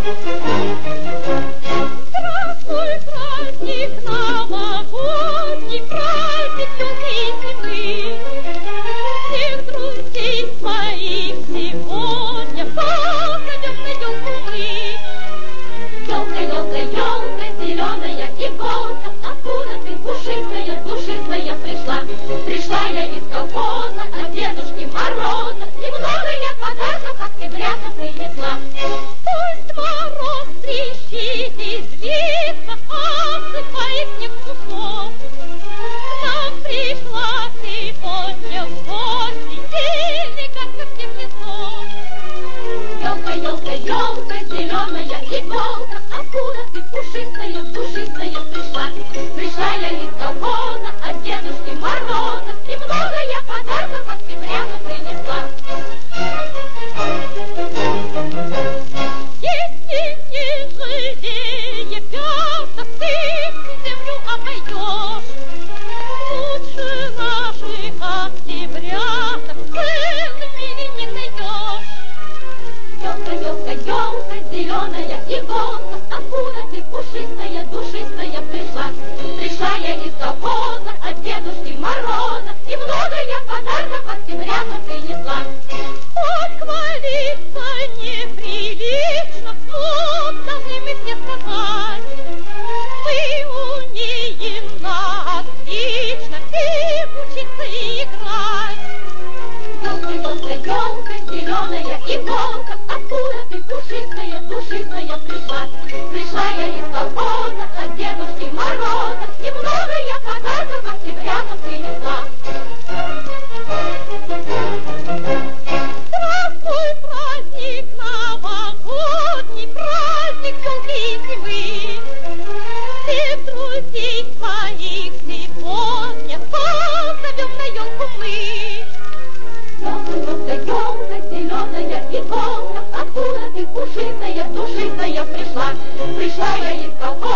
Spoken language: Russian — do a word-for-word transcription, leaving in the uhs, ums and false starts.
Здравствуй, праздник новогодний, праздник елки зимы. Всех друзей своих сегодня позовем на елку мы. Елка, елка, елка, зеленая иголка, откуда ты пушистая, душистая пришла? Пришла я из колхоза от Дедушки Мороза, и много я подарков октябрята принесла. Пусть мороз трещит из века, осыпая снег сухом. К нам пришла сегодня в гости, сильный, как снег-лесом. Елка, елка, елка, зеленая иголка, откуда ты пушистая, душистая пришла? Пришла я из колхоза от Дедушки Мороза, и много я подарков октябрята принесла. Если не жалея пяток, ты землю обойдешь. Лучше наших октябряток целыми не найдешь. Елка, елка, елка, зеленая иголка, откуда ты пушистая, душистая пришла? Пришла я из колхоза от Дедушки Мороза, и много я подарков октябрятам принесла. Хоть хвалиться неприлично, но должны мы все сказать, мы умеем на отлично и учиться играть. Елка, елка, елка, зеленая иголка, откуда ты пушистая, душистая пришла? Пришла я из колхоза от Дедушки Мороза, и много я подарков октябрятам принесла. Здравствуй, праздник новогодний, праздник елки зимы. Всех друзей своих сегодня позовем на елку мы. Елка, елка, елка, зеленая иголка, откуда ты пушистая, душистая пришла? Пришла я из колхоза